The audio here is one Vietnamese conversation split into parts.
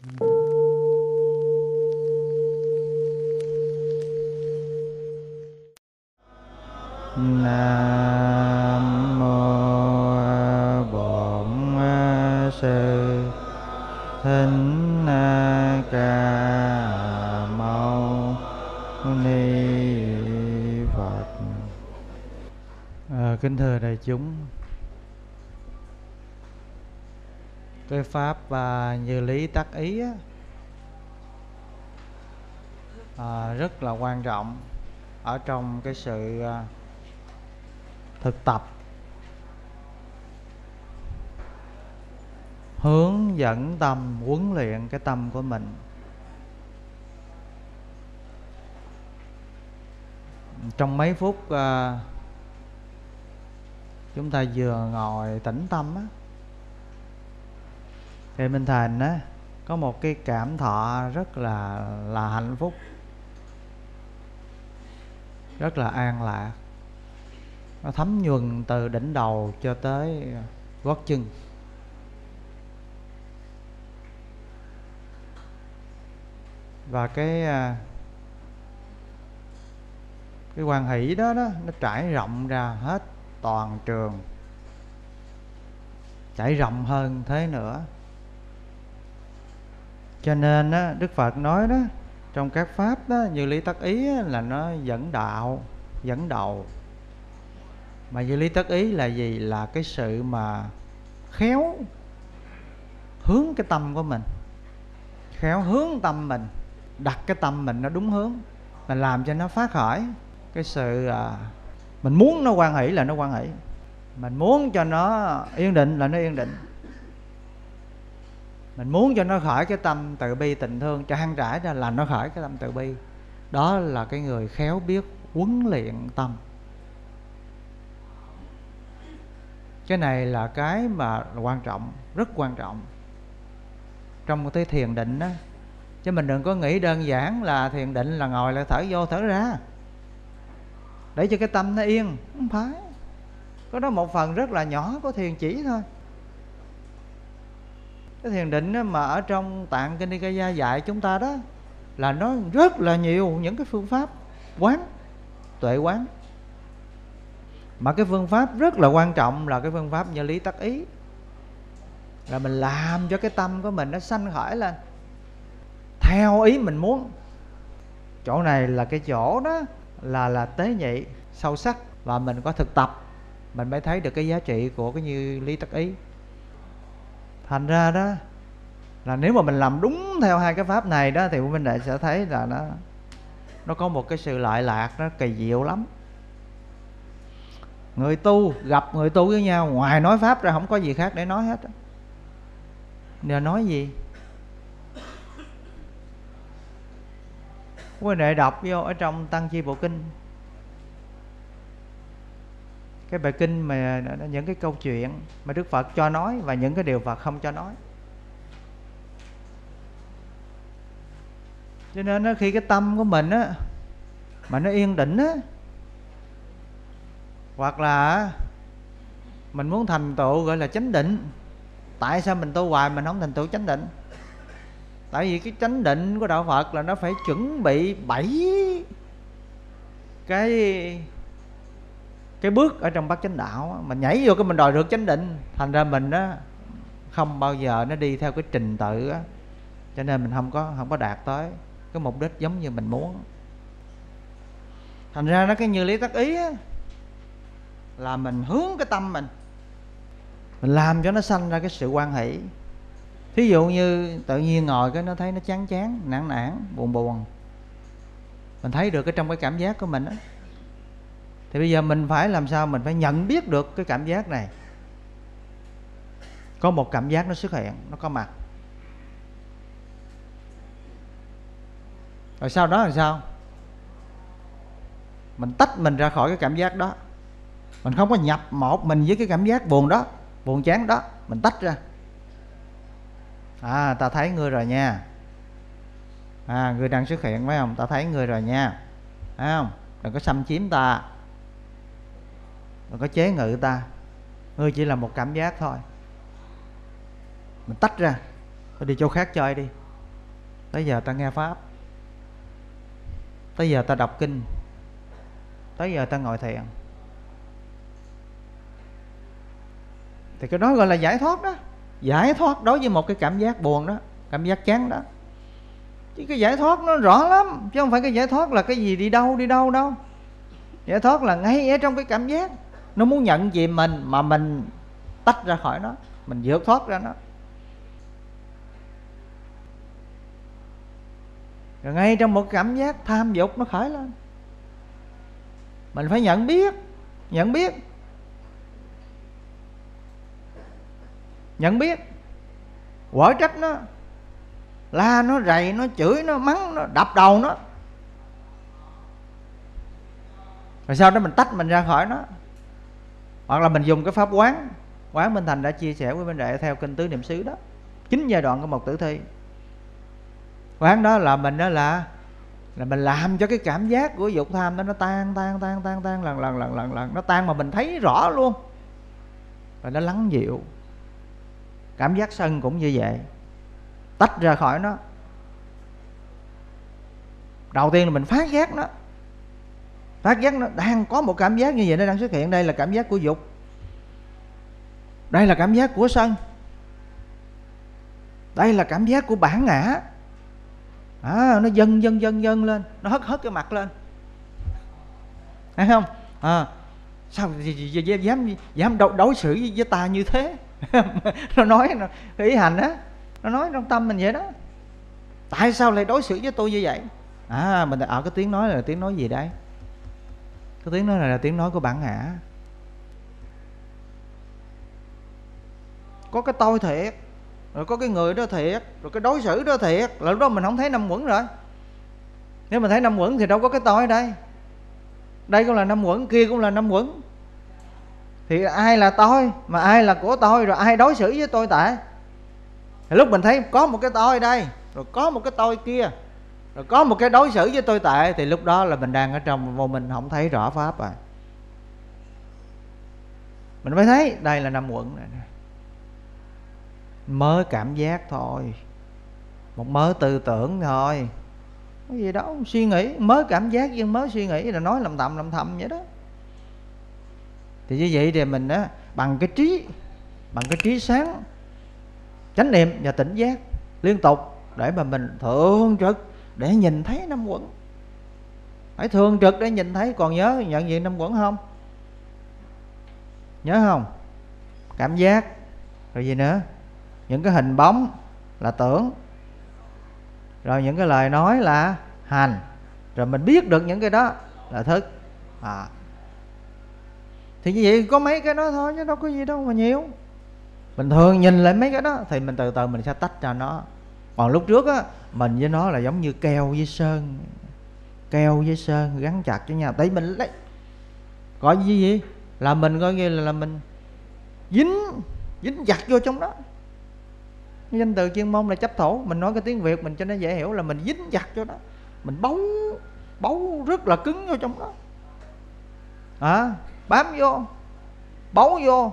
Nam mô Bổn Sư Thích Ca Mâu Ni Phật. Kính thưa đại chúng, cái pháp như lý tác ý rất là quan trọng ở trong cái sự thực tập hướng dẫn tâm, huấn luyện cái tâm của mình. Trong mấy phút chúng ta vừa ngồi tĩnh tâm thì Minh Thành có một cái cảm thọ rất là hạnh phúc, rất là an lạc. Nó thấm nhuần từ đỉnh đầu cho tới gót chân. Và cái hoan hỷ đó nó trải rộng ra hết toàn trường, trải rộng hơn thế nữa. Cho nên Đức Phật nói đó, trong các pháp đó, như lý tác ý là nó dẫn đạo, dẫn đầu. Mà như lý tác ý là gì? Là cái sự mà khéo hướng cái tâm của mình, khéo hướng tâm mình, đặt cái tâm mình nó đúng hướng, mình làm cho nó phát khởi cái sự mình muốn nó hoan hỷ là nó hoan hỷ, mình muốn cho nó yên định là nó yên định, mình muốn cho nó khởi cái tâm từ bi tình thương trang trải ra là nó khởi cái tâm từ bi. Đó là cái người khéo biết huấn luyện tâm. Cái này là cái mà quan trọng, rất quan trọng trong cái thiền định đó. Chứ mình đừng có nghĩ đơn giản là thiền định là ngồi lại thở vô thở ra để cho cái tâm nó yên. Không phải. Có đó một phần rất là nhỏ của thiền chỉ thôi. Cái thiền định đó mà ở trong Tạng Kinh Nikaya dạy chúng ta đó là nó rất là nhiều những cái phương pháp quán, tuệ quán. Mà cái phương pháp rất là quan trọng là cái phương pháp như lý tác ý, là mình làm cho cái tâm của mình nó sanh khởi lên theo ý mình muốn. Chỗ này là cái chỗ đó là tế nhị, sâu sắc. Và mình có thực tập mình mới thấy được cái giá trị của cái như lý tác ý. Thành ra đó là nếu mà mình làm đúng theo hai cái pháp này đó thì mình lại sẽ thấy là nó có một cái sự lợi lạc, nó kỳ diệu lắm. Người tu gặp người tu với nhau, ngoài nói pháp ra không có gì khác để nói hết. Giờ nói gì? Quý đệ đọc vô ở trong Tăng Chi Bộ Kinh, cái bài kinh mà những cái câu chuyện mà Đức Phật cho nói và những cái điều Phật không cho nói. Cho nên khi cái tâm của mình mà nó yên định hoặc là mình muốn thành tựu gọi là chánh định. Tại sao mình tu hoài mình không thành tựu chánh định? Tại vì cái chánh định của đạo Phật là nó phải chuẩn bị 7 cái bước ở trong bát chánh đạo. Mình nhảy vô cái mình đòi được chánh định, thành ra mình không bao giờ nó đi theo cái trình tự cho nên mình không có đạt tới cái mục đích giống như mình muốn. Thành ra nó cái như lý tác ý là mình hướng cái tâm mình làm cho nó sanh ra cái sự hoan hỷ. Thí dụ như tự nhiên ngồi cái nó thấy nó chán chán, nản nản, buồn buồn, mình thấy được cái trong cái cảm giác của mình thì bây giờ mình phải làm sao? Mình phải nhận biết được cái cảm giác này. Có một cảm giác nó xuất hiện, nó có mặt. Rồi sau đó là sao? Mình tách mình ra khỏi cái cảm giác đó. Mình không có nhập một mình với cái cảm giác buồn đó, buồn chán đó. Mình tách ra. Ta thấy ngươi rồi nha. Ngươi đang xuất hiện phải không? Ta thấy ngươi rồi nha. Phải không? Đừng có xâm chiếm ta, đừng có chế ngự ta. Ngươi chỉ là một cảm giác thôi. Mình tách ra, thôi đi chỗ khác chơi đi. tới giờ ta nghe pháp, tới giờ ta đọc kinh, tới giờ ta ngồi thiền, thì cái đó gọi là giải thoát đó. Giải thoát đối với một cái cảm giác buồn đó, cảm giác chán đó. Chứ cái giải thoát nó rõ lắm, chứ không phải cái giải thoát là cái gì đi đâu đâu. Giải thoát là ngay ở trong cái cảm giác nó muốn nhận chìm mình, mà mình tách ra khỏi nó, mình vượt thoát ra nó. Rồi ngay trong một cảm giác tham dục nó khởi lên, mình phải nhận biết. Quở trách nó, la nó, rầy nó, chửi nó, mắng nó, đập đầu nó, rồi sau đó mình tách mình ra khỏi nó. Hoặc là mình dùng cái pháp quán. Quán Minh Thành đã chia sẻ với bên đệ theo kinh Tứ Niệm xứ đó, 9 giai đoạn của một tử thi. Quán đó là mình đó là mình làm cho cái cảm giác của dục tham đó nó tan lần. Nó tan mà mình thấy rõ luôn, rồi nó lắng dịu. Cảm giác sân cũng như vậy, tách ra khỏi nó. Đầu tiên là mình phát giác nó, đang có một cảm giác như vậy, nó đang xuất hiện. Đây là cảm giác của dục, đây là cảm giác của sân, đây là cảm giác của bản ngã. Nó dâng lên, nó hất cái mặt lên, thấy không? Sao dám đối xử với ta như thế? Nó nói ý hành á, nó nói trong tâm mình vậy đó. Tại sao lại đối xử với tôi như vậy? Mình ở cái tiếng nói là tiếng nói gì đấy? Cái tiếng nói này là tiếng nói của bản ngã. Có cái tôi thiệt, rồi có cái người đó thiệt, rồi cái đối xử đó thiệt, là lúc đó mình không thấy năm uẩn rồi. Nếu mà thấy năm uẩn thì đâu có cái tôi ở đây. Đây cũng là năm uẩn, kia cũng là năm uẩn. Thì ai là tôi, mà ai là của tôi, rồi ai đối xử với tôi tệ? Thì lúc mình thấy có một cái tôi đây, rồi có một cái tôi kia, rồi có một cái đối xử với tôi tệ, thì lúc đó là mình đang ở trong vô mình, không thấy rõ pháp rồi. Mình mới thấy đây là năm uẩn này. Mớ cảm giác thôi, một mớ tư tưởng thôi, cái gì đó suy nghĩ, mớ cảm giác với mớ suy nghĩ là nói lầm thầm vậy đó. Thì như vậy thì mình á, bằng cái trí sáng, chánh niệm và tỉnh giác liên tục, để mà mình thường trực để nhìn thấy năm uẩn. Phải thường trực để nhìn thấy. Còn nhớ nhận diện năm uẩn không? Nhớ không? Cảm giác, rồi gì nữa? Những cái hình bóng là tưởng, rồi những cái lời nói là hành, rồi mình biết được những cái đó là thức. Thì như vậy có mấy cái đó thôi, chứ đâu có gì đâu mà nhiều. Mình thường nhìn lại mấy cái đó thì mình từ từ mình sẽ tách ra nó. Còn lúc trước á, mình với nó là giống như keo với sơn. Keo với sơn gắn chặt với nhau. Tại mình lấy gọi gì là mình coi như là mình dính chặt vô trong đó. Danh từ chuyên môn là chấp thổ. Mình nói cái tiếng Việt mình cho nó dễ hiểu là mình dính chặt cho đó. Mình bấu rất là cứng vô trong đó. Bám vô, bấu vô,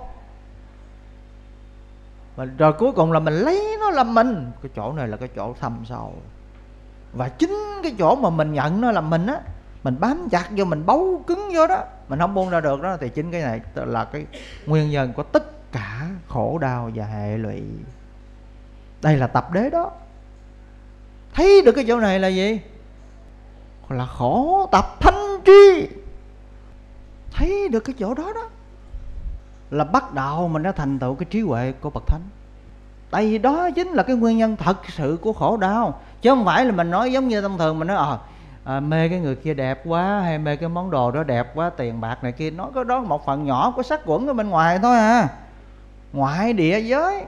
rồi cuối cùng là mình lấy nó làm mình. Cái chỗ này là cái chỗ thâm sâu. Và chính cái chỗ mà mình nhận nó làm mình á, mình bám chặt vô, mình bấu cứng vô đó, mình không buông ra được đó. Thì chính cái này là cái nguyên nhân của tất cả khổ đau và hệ lụy. Đây là tập đế đó. Thấy được cái chỗ này là gì? Là khổ tập thanh tri. Thấy được cái chỗ đó đó là bắt đầu mình đã thành tựu cái trí huệ của bậc thánh. Tại vì đó chính là cái nguyên nhân thật sự của khổ đau. Chứ không phải là mình nói giống như thông thường mình nói mê cái người kia đẹp quá, hay mê cái món đồ đó đẹp quá, tiền bạc này kia. Nói cái đó một phần nhỏ của sắc quẩn ở bên ngoài thôi ngoại địa giới,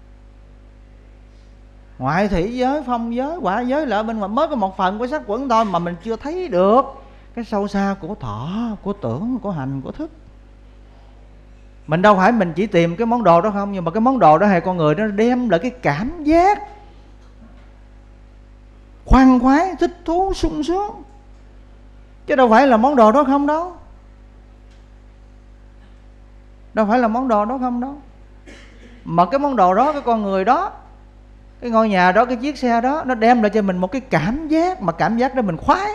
ngoại thủy giới, phong giới, quả giới là ở bên ngoài. Mới có một phần của sắc quẩn thôi, mà mình chưa thấy được cái sâu xa của thọ, của tưởng, của hành, của thức. Mình đâu phải mình chỉ tìm cái món đồ đó không, nhưng mà cái món đồ đó hay con người đó đem lại cái cảm giác khoan khoái, thích thú, sung sướng, chứ đâu phải là món đồ đó không đâu. Đâu phải là món đồ đó không đâu. Mà cái món đồ đó, cái con người đó, Cái ngôi nhà đó, cái chiếc xe đó, nó đem lại cho mình một cái cảm giác, mà cảm giác đó mình khoái,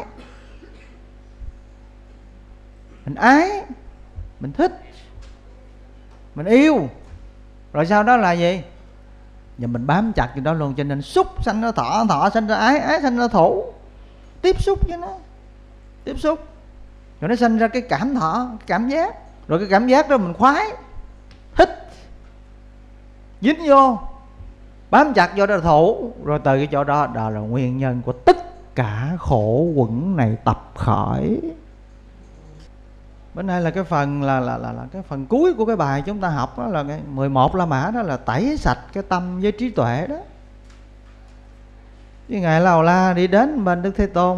mình ái, mình thích, mình yêu. Rồi sau đó là gì? Và mình bám chặt cái đó luôn. Cho nên xúc sanh ra thọ, thọ sanh ra ái, ái sanh ra thủ. Tiếp xúc với nó, tiếp xúc, rồi nó sanh ra cái cảm thọ, cái cảm giác. Rồi cái cảm giác đó mình khoái, thích, dính vô, bám chặt vô đó là thủ. Rồi từ cái chỗ đó, đó là nguyên nhân của tất cả khổ quẩn này tập khởi. Bữa nay là cái phần là cái phần cuối của cái bài chúng ta học đó, là cái 11 La Mã đó, là tẩy sạch cái tâm với trí tuệ đó. Chứ Ngài La Hầu La đi đến bên Đức Thế Tôn,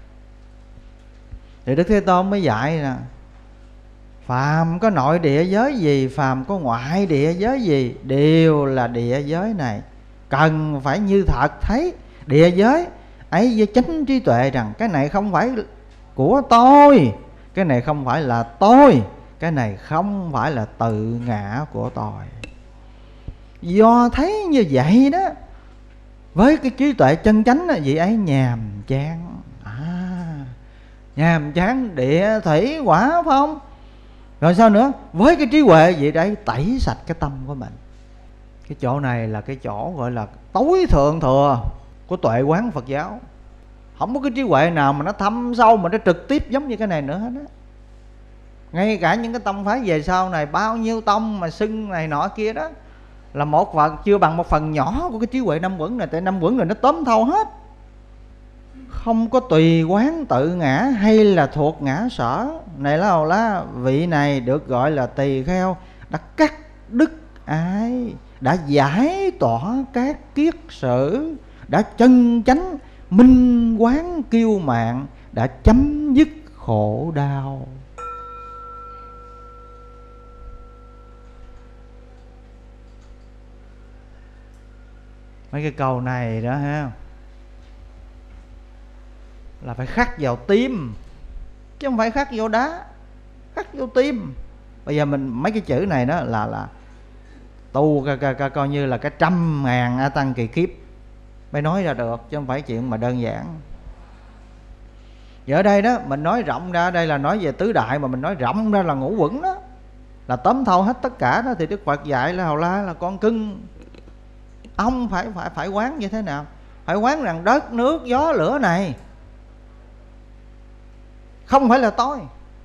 thì Đức Thế Tôn mới dạy nè: phàm có nội địa giới gì, phàm có ngoại địa giới gì, đều là địa giới này. Cần phải như thật thấy địa giới ấy với chánh trí tuệ rằng cái này không phải của tôi, cái này không phải là tôi, cái này không phải là tự ngã của tôi. Do thấy như vậy đó, với cái trí tuệ chân chánh vị ấy nhàm chán. Nhàm chán địa thủy hỏa phong. Rồi sao nữa? Với cái trí huệ vậy đấy tẩy sạch cái tâm của mình. Cái chỗ này là cái chỗ gọi là tối thượng thừa của tuệ quán Phật giáo. Không có cái trí huệ nào mà nó thâm sâu, mà nó trực tiếp giống như cái này nữa hết á. Ngay cả những cái tông phái về sau này, bao nhiêu tông mà xưng này nọ kia đó, là một phần chưa bằng một phần nhỏ của cái trí huệ năm uẩn này. Tại năm uẩn này nó tóm thâu hết. Không có tùy quán tự ngã hay là thuộc ngã sở. Này La Hầu La, vị này được gọi là tỳ kheo, đã cắt đứt ái, đã giải tỏa các kiết sử, đã chân chánh minh quán kiêu mạn, đã chấm dứt khổ đau. Mấy cái câu này đó ha, là phải khắc vào tim, chứ không phải khắc vô đá, khắc vô tim. Bây giờ mình mấy cái chữ này đó là tu coi như là cái 100.000 A Tăng kỳ kiếp mới nói ra được, chứ không phải chuyện mà đơn giản. Và ở đây đó mình nói rộng ra, đây là nói về tứ đại, mà mình nói rộng ra là ngũ uẩn đó, là tóm thâu hết tất cả đó. Thì Đức Phật dạy là Hầu La là con cưng, ông phải quán như thế nào? Phải quán rằng đất nước gió lửa này không phải là tôi,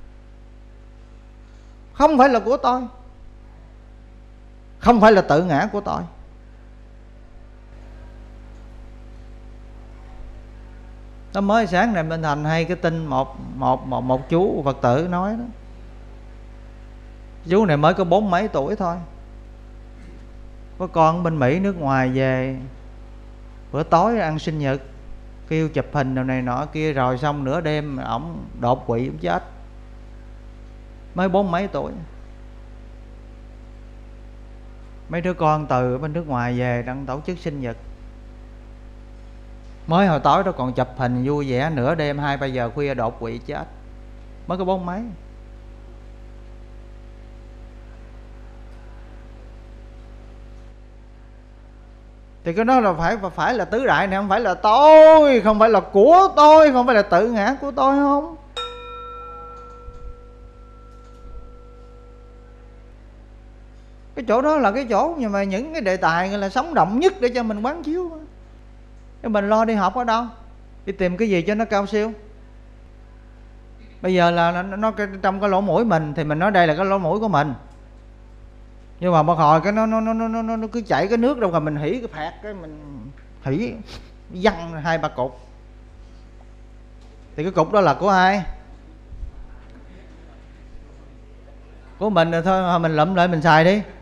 không phải là của tôi, không phải là tự ngã của tôi. Nó mới sáng này bên Thành hay cái tin một chú Phật tử nói đó. Chú này mới có 40 mấy tuổi thôi, có con bên Mỹ nước ngoài về, bữa tối ăn sinh nhật, kêu chụp hình đồ này nọ kia, rồi xong nửa đêm ổng đột quỵ, ổng chết, mới 40 mấy tuổi. Mấy đứa con từ bên nước ngoài về đang tổ chức sinh nhật, mới hồi tối đó còn chụp hình vui vẻ, nửa đêm 2-3 giờ khuya đột quỵ chết, mới có 40 mấy. Thì cái đó là phải là tứ đại này, không phải là tôi, không phải là của tôi, không phải là tự ngã của tôi không? Cái chỗ đó là cái chỗ nhưng mà những cái đề tài là sống động nhất để cho mình quán chiếu. Chứ mình lo đi học ở đâu, đi tìm cái gì cho nó cao siêu. Bây giờ là nó trong cái lỗ mũi mình thì mình nói đây là cái lỗ mũi của mình, nhưng mà một hồi cái nó cứ chảy cái nước đâu, rồi mình hỉ cái phạt, cái mình hỉ văng 2-3 cục. Thì cái cục đó là của ai? Của mình rồi thôi, mình lụm lại mình xài đi.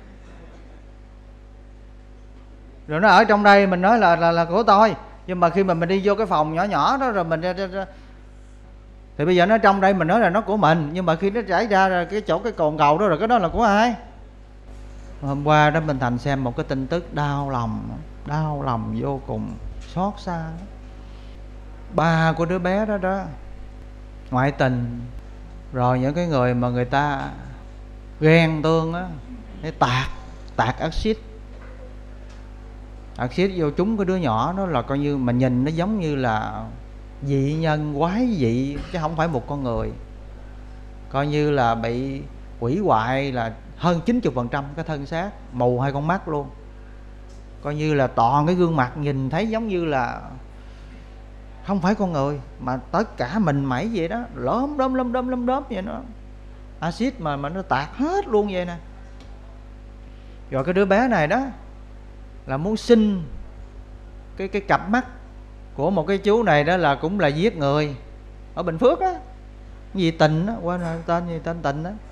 Rồi nó ở trong đây mình nói là của tôi, nhưng mà khi mà mình đi vô cái phòng nhỏ nhỏ đó rồi mình thì bây giờ nó trong đây mình nói là nó của mình, nhưng mà khi nó chảy ra cái chỗ cái cồn cầu đó rồi cái đó là của ai? Hôm qua đó mình Thành xem một cái tin tức đau lòng vô cùng, xót xa. Ba của đứa bé đó đó ngoại tình, rồi những cái người mà người ta ghen tương á, để tạt axit Axit vô trúng cái đứa nhỏ đó là coi như mình nhìn nó giống như là dị nhân quái dị, chứ không phải một con người. Coi như là bị hủy hoại là hơn 90% cái thân xác, mù hai con mắt luôn. Coi như là toàn cái gương mặt nhìn thấy giống như là không phải con người, mà tất cả mình mẩy vậy đó, lốm đốm vậy đó. Axit mà nó tạt hết luôn vậy nè. Rồi cái đứa bé này đó là muốn xin cái cặp mắt của một cái chú này đó, là cũng là giết người ở Bình Phước á, gì Tình á, quên rồi tên gì, tên Tình á.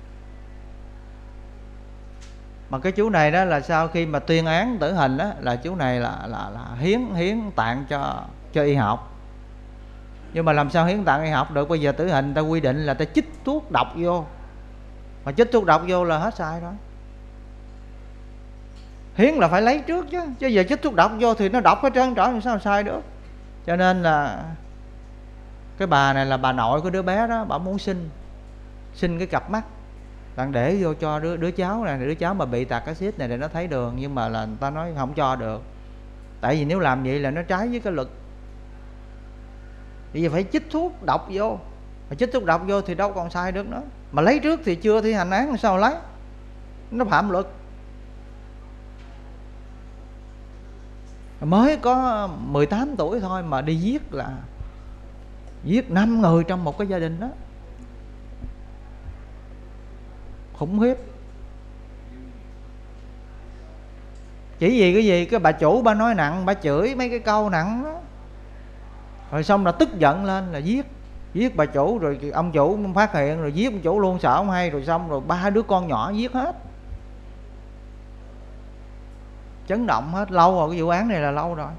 Mà cái chú này đó là sau khi mà tuyên án tử hình đó, là chú này là hiến tạng cho y học. Nhưng mà làm sao hiến tạng y học được, bây giờ tử hình ta quy định là ta chích thuốc độc vô, mà chích thuốc độc vô là hết sai rồi. Hiến là phải lấy trước chứ giờ chích thuốc độc vô thì nó độc hết trơn trọi, làm sao sai được. Cho nên là cái bà này là bà nội của đứa bé đó, bà muốn xin cái cặp mắt bạn để vô cho đứa cháu này, đứa cháu mà bị tạt axit này để nó thấy đường. Nhưng mà là người ta nói không cho được, tại vì nếu làm vậy là nó trái với cái luật. Bây giờ phải chích thuốc độc vô, mà chích thuốc độc vô thì đâu còn sai được nữa. Mà lấy trước thì chưa thi hành án, sao lấy, nó phạm luật. Mới có 18 tuổi thôi mà đi giết 5 người trong một cái gia đình đó, khủng khiếp. Chỉ vì cái gì, cái bà chủ bà nói nặng, bà chửi mấy cái câu nặng đó, rồi xong là tức giận lên là giết bà chủ. Rồi ông chủ phát hiện rồi giết ông chủ luôn, sợ không hay. Rồi xong rồi 3 đứa con nhỏ giết hết, chấn động hết. Lâu rồi, cái vụ án này là lâu rồi.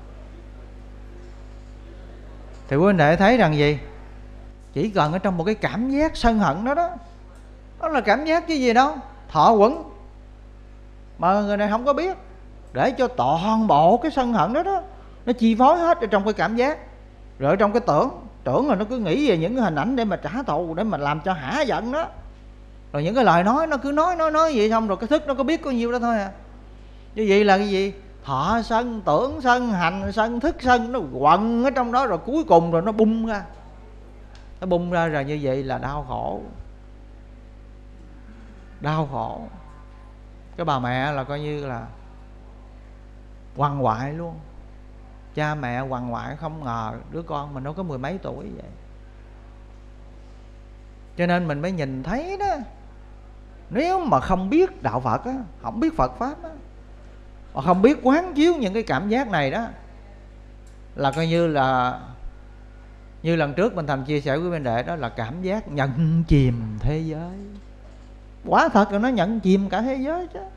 Thì quý huynh đệ thấy rằng gì, chỉ cần ở trong một cái cảm giác sân hận đó đó, đó là cảm giác chứ gì đâu, thọ quẩn, mà người này không có biết, để cho toàn bộ cái sân hận đó đó nó chi phối hết ở trong cái cảm giác. Rồi ở trong cái tưởng là nó cứ nghĩ về những cái hình ảnh để mà trả thù, để mà làm cho hả giận đó. Rồi những cái lời nói nó cứ nói vậy, xong rồi cái thức nó có biết có nhiêu đó thôi à. Như vậy là cái gì, thọ sân, tưởng sân, hành sân, thức sân, nó quẩn ở trong đó. Rồi cuối cùng rồi nó bung ra rồi, như vậy là đau khổ. Cái bà mẹ là coi như là quằn quại luôn. Cha mẹ quằn quại, không ngờ đứa con mình nó có 10 mấy tuổi vậy. Cho nên mình mới nhìn thấy đó, nếu mà không biết đạo Phật á, không biết Phật Pháp á, mà không biết quán chiếu những cái cảm giác này đó, là coi như là như lần trước mình Thành chia sẻ với bên đệ đó, là cảm giác nhận chìm thế giới. Quả thật là nó nhận chìm cả thế giới chứ.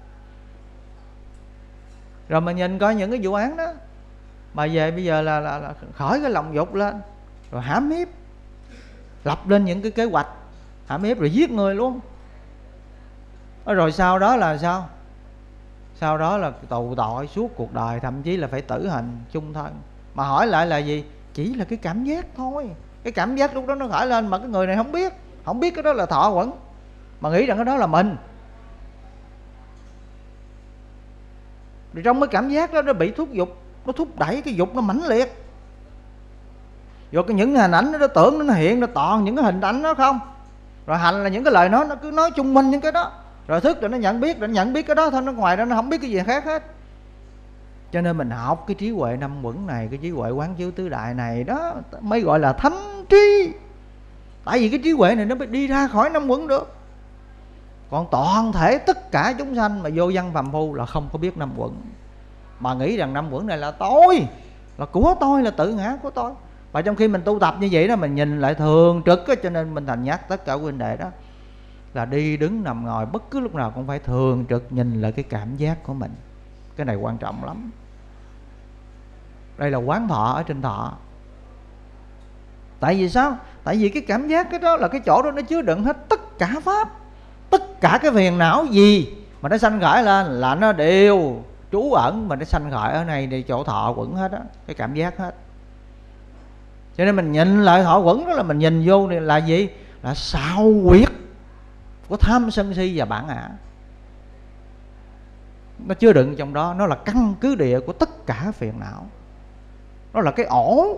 Rồi mình nhìn coi những cái vụ án đó, mà về bây giờ là khởi cái lòng dục lên, rồi hãm hiếp, lập lên những cái kế hoạch hãm hiếp rồi giết người luôn. Rồi sau đó là sao? Sau đó là tù tội suốt cuộc đời, thậm chí là phải tử hình chung thân. Mà hỏi lại là gì? Chỉ là cái cảm giác thôi. Cái cảm giác lúc đó nó khởi lên, mà cái người này không biết cái đó là thọ quẩn, mà nghĩ rằng cái đó là mình. Rồi trong cái cảm giác đó nó bị thúc dục, nó thúc đẩy cái dục nó mãnh liệt. Rồi cái những hình ảnh nó tưởng nó hiện, nó toàn những cái hình ảnh đó không. Rồi hành là những cái lời nói nó cứ nói chung minh những cái đó. Rồi thức rồi nó nhận biết cái đó thôi, nó ngoài đó nó không biết cái gì khác hết. Cho nên mình học cái trí huệ năm uẩn này, cái trí huệ quán chiếu tứ đại này đó mới gọi là thánh trí. Tại vì cái trí huệ này nó mới đi ra khỏi năm uẩn được. Còn toàn thể tất cả chúng sanh mà vô văn phàm phu là không có biết năm uẩn, mà nghĩ rằng năm uẩn này là tôi, là của tôi, là tự ngã của tôi. Và trong khi mình tu tập như vậy đó, mình nhìn lại thường trực đó, cho nên mình Thành nhắc tất cả huynh đệ đó là đi đứng nằm ngồi bất cứ lúc nào cũng phải thường trực nhìn lại cái cảm giác của mình. Cái này quan trọng lắm. Đây là quán thọ ở trên thọ. Tại vì sao? Tại vì cái cảm giác cái đó là cái chỗ đó nó chứa đựng hết tất cả pháp. Tất cả cái phiền não gì mà nó sanh khởi lên là nó đều trú ẩn, mà nó sanh khởi ở này để chỗ thọ quẩn hết á, cái cảm giác hết. Cho nên mình nhìn lại thọ quẩn đó là mình nhìn vô này là gì? Là sao huyệt của tham sân si và bản ngã. nó chứa đựng trong đó, nó là căn cứ địa của tất cả phiền não. Nó là cái ổ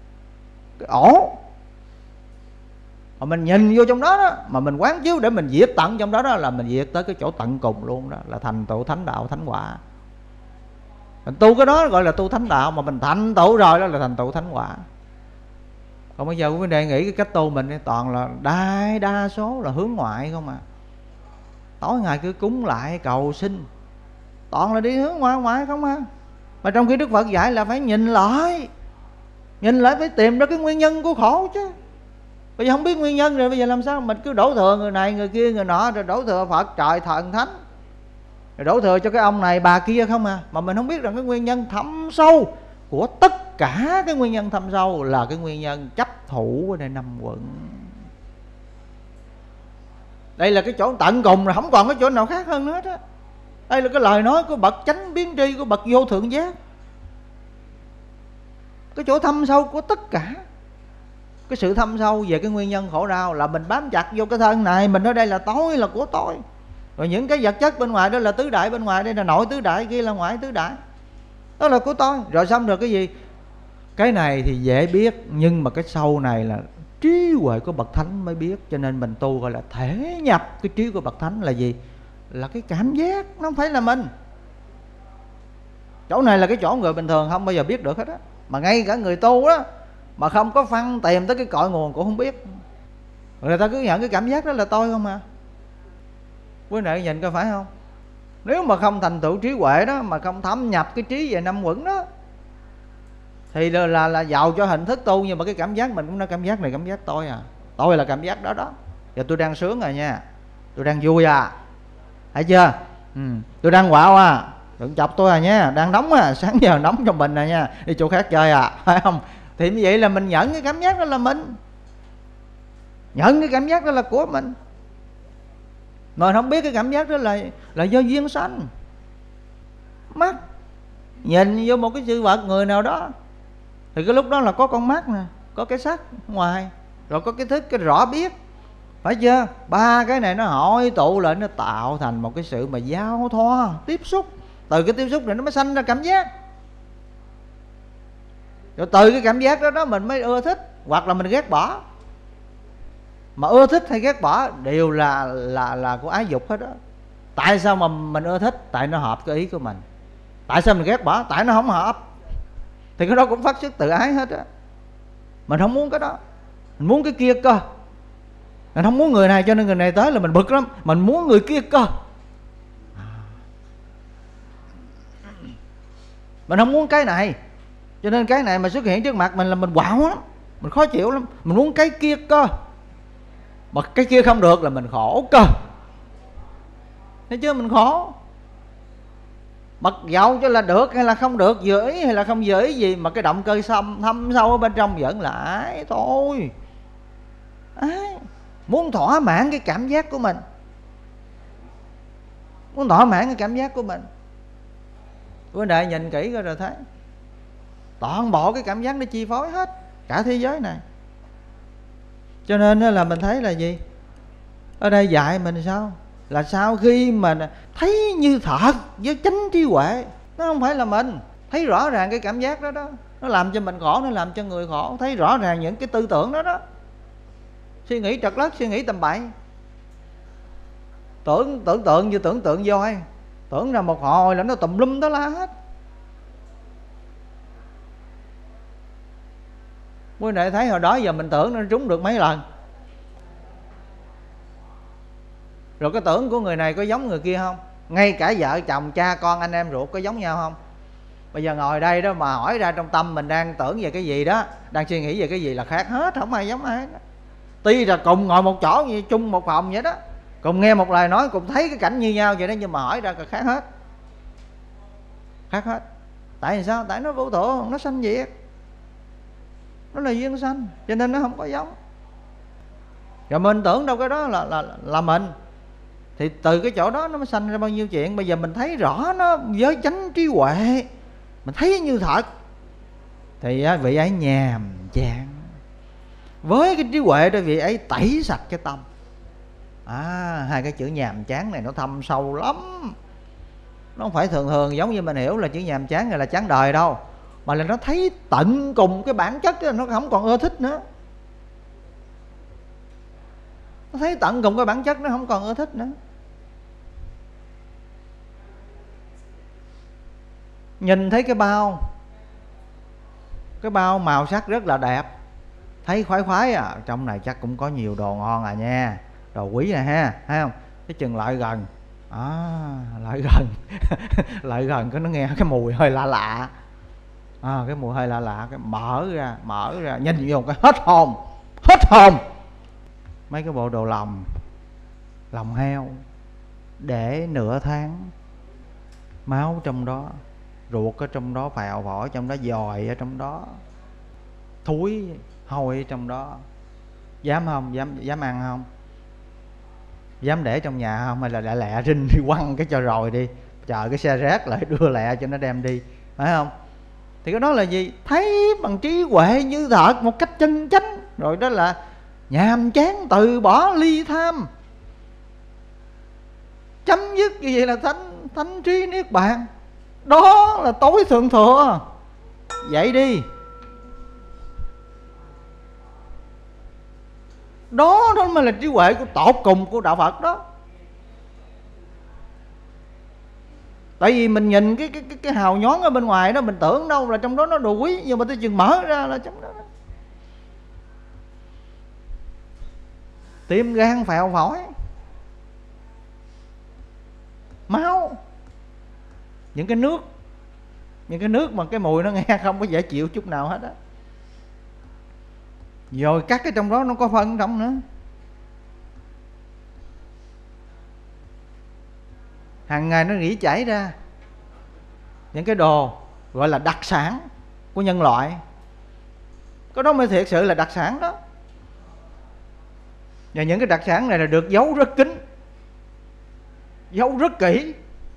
mà mình nhìn vô trong đó, mà mình quán chiếu để mình diệt tận trong đó, là mình diệt tới cái chỗ tận cùng luôn đó, là thành tựu thánh đạo thánh quả. Mình tu cái đó gọi là tu thánh đạo, mà mình thành tựu rồi đó là thành tựu thánh quả. Còn bây giờ quý vị nghĩ cái cách tu mình toàn là đa số là hướng ngoại không à. Tối ngày cứ cúng lại cầu xin, toàn là đi hướng ngoại không à. Mà trong khi Đức Phật dạy là phải nhìn lại phải tìm ra cái nguyên nhân của khổ chứ. Bây giờ không biết nguyên nhân rồi bây giờ làm sao? Mình cứ đổ thừa người này người kia người nọ, rồi đổ thừa Phật trời thần thánh, rồi đổ thừa cho cái ông này bà kia không à. Mà mình không biết rằng cái nguyên nhân thâm sâu của tất cả cái nguyên nhân thâm sâu là cái nguyên nhân chấp thủ ở đây 5 quận. Đây là cái chỗ tận cùng rồi, không còn cái chỗ nào khác hơn nữa hết á. Đây là cái lời nói của bậc chánh biến tri, của bậc vô thượng giác, cái chỗ thâm sâu của tất cả. Cái sự thâm sâu về cái nguyên nhân khổ đau là mình bám chặt vô cái thân này, mình ở đây là tôi, là của tôi. Rồi những cái vật chất bên ngoài đó là tứ đại bên ngoài, đây là nội tứ đại, kia là ngoại tứ đại, đó là của tôi. Rồi xong rồi cái gì? Cái này thì dễ biết, nhưng mà cái sâu này là trí huệ của bậc thánh mới biết. Cho nên mình tu gọi là thể nhập cái trí của bậc thánh là gì? Là cái cảm giác, nó không phải là mình. Chỗ này là cái chỗ người bình thường không bao giờ biết được hết á. Mà ngay cả người tu đó mà không có phân tìm tới cái cội nguồn cũng không biết. Người ta cứ nhận cái cảm giác đó là tôi không à. Quý vị nhìn coi phải không? Nếu mà không thành tựu trí huệ đó, mà không thâm nhập cái trí về 5 quẩn đó, thì là giàu cho hình thức tu, nhưng mà cái cảm giác mình cũng nói cảm giác này cảm giác tôi à. Tôi là cảm giác đó đó. Giờ tôi đang sướng rồi nha, tôi đang vui à, thấy chưa? Tôi đang quạo à, đừng chọc tôi à nha. Đang nóng à, sáng giờ nóng trong mình rồi nha, đi chỗ khác chơi à, phải không? Thì như vậy là mình nhận cái cảm giác đó là mình, nhận cái cảm giác đó là của mình. Mà không biết cái cảm giác đó là do duyên sanh. Mắt nhìn vô một cái sự vật người nào đó, thì cái lúc đó là có con mắt nè, có cái sắc ngoài, rồi có cái thức, cái rõ biết, phải chưa? Ba cái này nó hội tụ lại, nó tạo thành một cái sự mà giao thoa, tiếp xúc. Từ cái tiếp xúc này nó mới sanh ra cảm giác. Rồi từ cái cảm giác đó mình mới ưa thích hoặc là mình ghét bỏ. Mà ưa thích hay ghét bỏ đều là của ái dục hết đó. Tại sao mà mình ưa thích? Tại nó hợp cái ý của mình. Tại sao mình ghét bỏ? Tại nó không hợp. Thì cái đó cũng phát xuất từ ái hết á. Mình không muốn cái đó, mình muốn cái kia cơ. Mình không muốn người này cho nên người này tới là mình bực lắm. Mình muốn người kia cơ. Mình không muốn cái này, cho nên cái này mà xuất hiện trước mặt mình là mình quạo lắm, mình khó chịu lắm. Mình muốn cái kia cơ, mà cái kia không được là mình khổ cơ. Thấy chưa? Mình khổ. Mặc dầu cho là được hay là không được, vừa ý hay là không vừa ý gì, mà cái động cơ thâm sâu ở bên trong vẫn là ái thôi. Ái, muốn thỏa mãn cái cảm giác của mình, muốn thỏa mãn cái cảm giác của mình. Vấn đề nhìn kỹ rồi thấy toàn bộ cái cảm giác nó chi phối hết cả thế giới này. Cho nên là mình thấy là gì? Ở đây dạy mình sao? Là sau khi mà thấy như thật với chánh trí huệ, nó không phải là mình, thấy rõ ràng cái cảm giác đó đó, nó làm cho mình khổ, nó làm cho người khổ. Thấy rõ ràng những cái tư tưởng đó đó, suy nghĩ trật lất, suy nghĩ tầm bậy, tưởng tượng như tưởng tượng voi, tưởng ra một hồi là nó tùm lum đó la hết. Quý vị thấy hồi đó giờ mình tưởng nó trúng được mấy lần. Rồi cái tưởng của người này có giống người kia không? Ngay cả vợ chồng, cha con, anh em ruột có giống nhau không? Bây giờ ngồi đây đó mà hỏi ra trong tâm mình đang tưởng về cái gì đó, đang suy nghĩ về cái gì là khác hết, không ai giống ai đó. Tuy là cùng ngồi một chỗ như chung một phòng vậy đó, cùng nghe một lời nói, cùng thấy cái cảnh như nhau vậy đó, nhưng mà hỏi ra là khác hết. Khác hết. Tại vì sao? Tại nó vô thường, nó sanh diệt, nó là duyên sanh, cho nên nó không có giống. Rồi mình tưởng đâu cái đó là mình. Thì từ cái chỗ đó nó mới sanh ra bao nhiêu chuyện. Bây giờ mình thấy rõ nó với chánh trí huệ, mình thấy như thật, thì vị ấy nhàm chán. Với cái trí huệ đó vị ấy tẩy sạch cái tâm. Hai cái chữ nhàm chán này nó thâm sâu lắm. Nó không phải thường thường giống như mình hiểu là chữ nhàm chán là chán đời đâu, mà là nó thấy tận cùng cái bản chất đó, nó không còn ưa thích nữa. Nó thấy tận cùng cái bản chất, nó không còn ưa thích nữa. Nhìn thấy cái bao màu sắc rất là đẹp, thấy khoái khoái à, trong này chắc cũng có nhiều đồ ngon à nha, đồ quý nè ha, thấy không? Cái chừng lại gần, lại gần lại gần cái nó nghe cái mùi hơi lạ lạ, cái mùi hơi lạ lạ, cái mở ra nhìn vô cái hết hồn. Mấy cái bộ đồ lòng heo để nửa tháng, máu trong đó, ruột ở trong đó, phèo phổi trong đó, dòi ở trong đó, thúi hôi ở trong đó. Dám không? Dám ăn không? Dám để trong nhà không? Hay là lẹ rinh đi quăng cái cho rồi đi, chờ cái xe rác lại đưa lẹ cho nó đem đi, phải không? Thì cái đó là gì? Thấy bằng trí huệ như thật, một cách chân chánh. Rồi đó là nhàm chán, từ bỏ ly tham, chấm dứt như vậy là thánh trí niết bàn. Đó là tối thượng thừa. Vậy đi. Đó mới là trí huệ của tột cùng của đạo Phật đó. Tại vì mình nhìn cái hào nhoáng ở bên ngoài đó, mình tưởng đâu là trong đó nó đồ quý, nhưng mà tới chừng mở ra là trong đó tim gan phèo phổi, máu, những cái nước mà cái mùi nó nghe không có dễ chịu chút nào hết á. Rồi cắt cái trong đó nó có phân trong nữa. Hàng ngày nó rỉ chảy ra những cái đồ gọi là đặc sản của nhân loại. Cái đó mới thiệt sự là đặc sản đó. Và những cái đặc sản này là được giấu rất kín, giấu rất kỹ.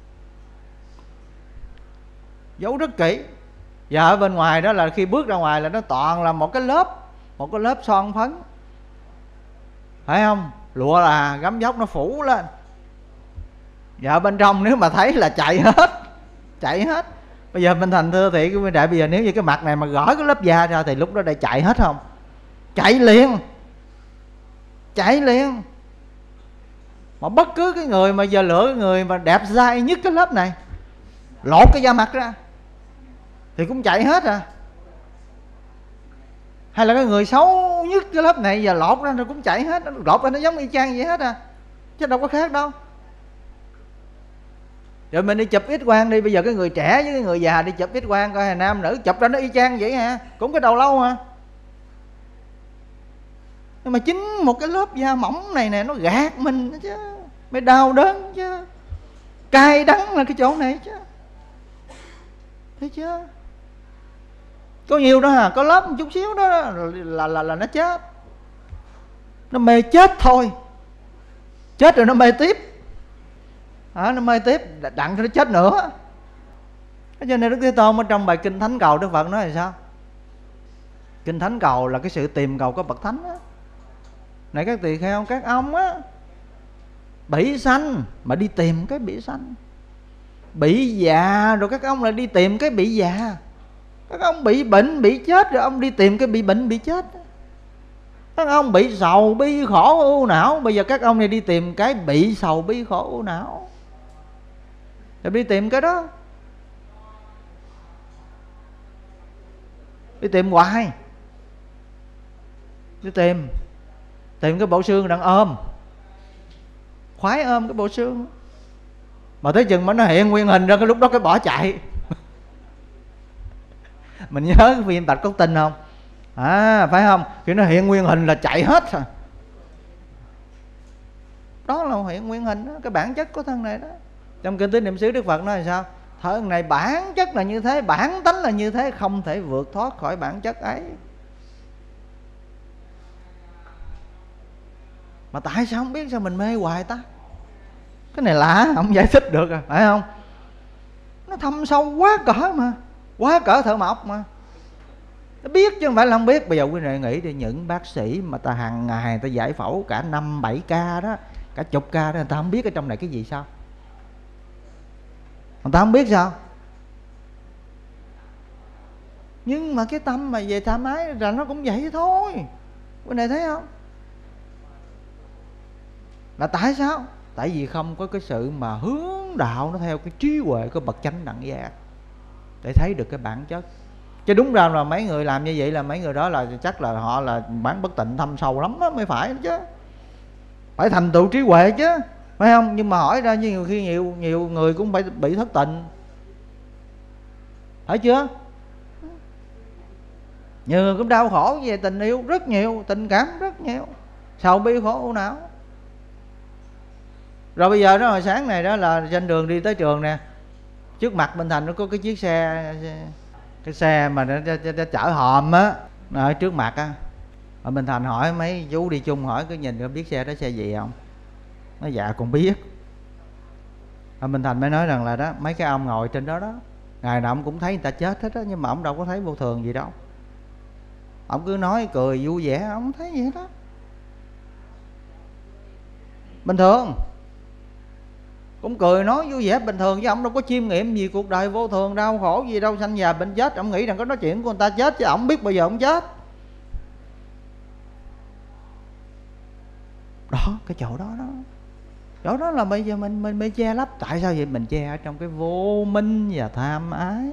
Và ở bên ngoài đó là khi bước ra ngoài là nó toàn là một cái lớp son phấn, phải không? Lụa là gấm dốc nó phủ lên. Và ở bên trong nếu mà thấy là chạy hết. Bây giờ mình thành thưa thị quý đại, bây giờ nếu như cái mặt này mà gỡ cái lớp da ra thì lúc đó đây chạy hết không? Chạy liền. Mà bất cứ cái người mà giờ lựa cái người mà đẹp dai nhất cái lớp này, lột cái da mặt ra thì cũng chạy hết à. Hay là cái người xấu nhất cái lớp này giờ lột ra rồi cũng chạy hết. Lột ra nó giống y chang vậy hết à, chứ đâu có khác đâu. Rồi mình đi chụp X quang đi, bây giờ cái người trẻ với cái người già đi chụp X quang coi, nam nữ chụp ra nó y chang vậy hả? Cũng cái đầu lâu hả? Nhưng mà chính một cái lớp da mỏng này nè nó gạt mình chứ, mới đau đớn chứ, cay đắng là cái chỗ này chứ, thấy chưa? Có nhiều đó hả, có lớp một chút xíu đó là nó chết, nó mê chết thôi, chết rồi nó mê tiếp, nó mê tiếp đặng cho nó chết nữa. Cho nên Đức Thế Tôn ở trong bài Kinh Thánh Cầu, Đức Phật nói là sao? Kinh Thánh Cầu là cái sự tìm cầu của bậc thánh á. Này các tỳ kheo, các ông á, bỉ sanh mà đi tìm cái bỉ sanh, bị già rồi các ông lại đi tìm cái bị già, các ông bị bệnh bị chết rồi ông đi tìm cái bị bệnh bị chết, các ông bị sầu bi khổ ưu não, bây giờ các ông này đi tìm cái bị sầu bi khổ ưu não, rồi đi tìm cái đó, đi tìm hoài, đi tìm cái bộ xương đang ôm, khoái ôm cái bộ xương, mà tới chừng mà nó hiện nguyên hình ra, cái lúc đó cái bỏ chạy. Mình nhớ cái phim Bạch Cốt Tinh không? Phải không? Khi nó hiện nguyên hình là chạy hết rồi. Đó là hiện nguyên hình đó, cái bản chất của thân này đó. Trong Kinh Tứ Niệm xứ Đức Phật nói là sao? Thân này bản chất là như thế, bản tánh là như thế, không thể vượt thoát khỏi bản chất ấy. Mà tại sao không biết, sao mình mê hoài ta? Cái này lạ, không giải thích được, phải không? Nó thâm sâu quá cỡ mà, quá cỡ thợ mộc mà. Nó biết chứ không phải là không biết. Bây giờ quý vị nghĩ đi, những bác sĩ mà ta hàng ngày người ta giải phẫu cả 5-7 ca đó, cả chục ca đó, người ta không biết ở trong này cái gì sao? người ta không biết sao. Nhưng mà cái tâm mà về tham ái là nó cũng vậy thôi. Bên này thấy không? Là tại sao? Tại vì không có cái sự mà hướng đạo nó theo cái trí huệ của bậc chánh đẳng giác để thấy được cái bản chất. Chứ đúng ra là mấy người làm như vậy là mấy người đó là chắc là họ là bán bất tịnh thâm sâu lắm đó mới phải chứ. Phải thành tựu trí huệ chứ, phải không? Nhưng mà hỏi ra như nhiều khi nhiều người cũng phải bị thất tịnh, phải chưa? Nhiều người cũng đau khổ về tình yêu rất nhiều, tình cảm rất nhiều, sầu bi khổ não. Rồi bây giờ đó, hồi sáng này đó là trên đường đi tới trường nè, trước mặt bên Thành nó có cái chiếc xe, cái xe mà nó chở hòm á, ở trước mặt á. Ở bên Thành hỏi mấy chú đi chung, hỏi cứ nhìn có biết xe đó xe gì không? Nó dạ còn biết. Ở bên Thành mới nói rằng là đó, mấy cái ông ngồi trên đó đó, ngày nào ông cũng thấy người ta chết hết á, nhưng mà ông đâu có thấy vô thường gì đâu. Ông cứ nói cười vui vẻ, ông thấy vậy đó, bình thường, cũng cười nói vui vẻ bình thường, chứ ông đâu có chiêm nghiệm gì cuộc đời vô thường, đau khổ gì đâu, sanh già bệnh chết. Ông nghĩ rằng có nói chuyện của người ta chết, chứ ông biết bao giờ ông chết. Đó, cái chỗ đó đó, chỗ đó là bây giờ mình che lấp. Tại sao vậy? Mình che ở trong cái vô minh và tham ái.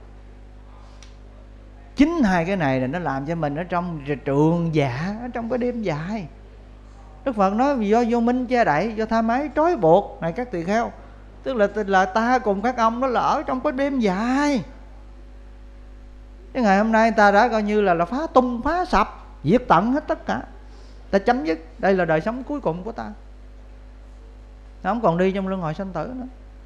Chính hai cái này là nó làm cho mình ở trong trường dạ, ở trong cái đêm dài. Đức Phật nói vì do vô minh che đậy, do tham ái trói buộc. Này các tỳ kheo, tức là ta cùng các ông đó là ở trong cái đêm dài. Cái ngày hôm nay ta đã coi như là phá tung phá sập, diệt tận hết tất cả. Ta chấm dứt, đây là đời sống cuối cùng của ta, nó không còn đi trong luân hồi sanh tử nữa.